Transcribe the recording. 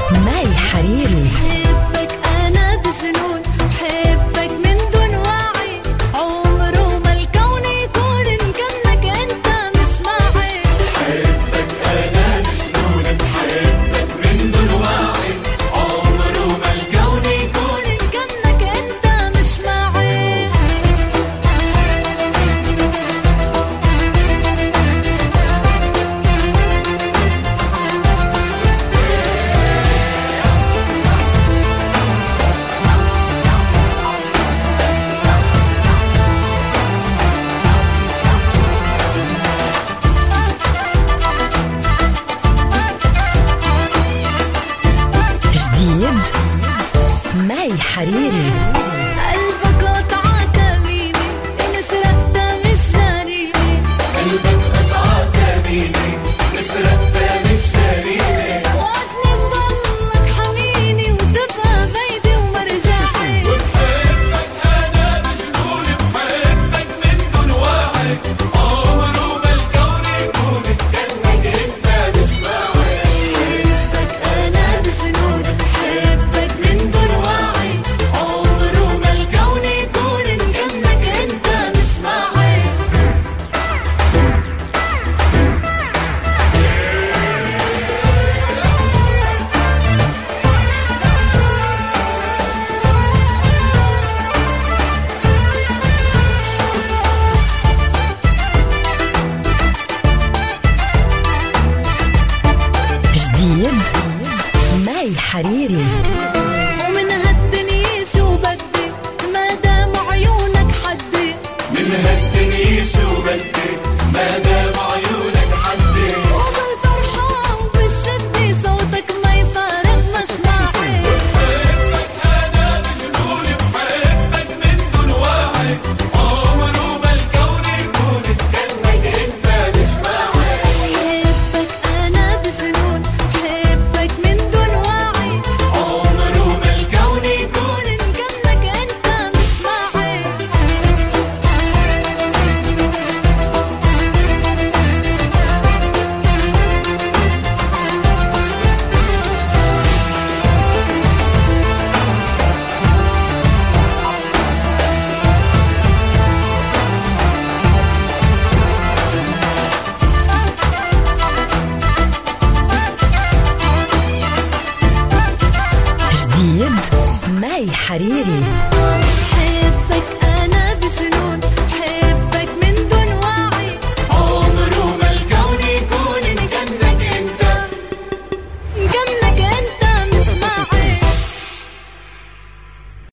مي حريري. بحبك أنا بجنون، بحبك من دون وعي، عمره ما الكون يكون إن كنك أنت مش معي. بحبك أنا بجنون، بحبك من دون وعي، عمره ما الكون يكون إن كنك أنت مش معي. جديد مي حريري. قلبك قطعة تميمي، إن سرقتها مش جريمة. قلبك قطعة ثمينة، نسرقتها مش جريمة. وعدني تضلك حنيني وتبقى بيدي ومرجعي. بحبك أنا بجنون، بحبك من دون وعي، عمره ما الكون يكون كأنك أنت مش معي. بحبك أنا بجنون، بحبك من دون وعي، عمره ما الكون يكون إن كنك أنت مش معي. جديد مي حريري. ومن هالدنيا شو بدي، ما دام عيونك حدي. من هالدنيا شو بدي، ما دام عيونك حدي. وبالفرحة وبالشدة صوتك ما يفارق مسمعي. بحبك أنا بجنون، بحبك من دون وعي، عمره ما الكون يكون كأنك أنت مش معي. بحبك أنا بجنون، بحبك من دون وعي، عمره ما الكون يكون إن كنك أنت مش معي. جديد مي حريري.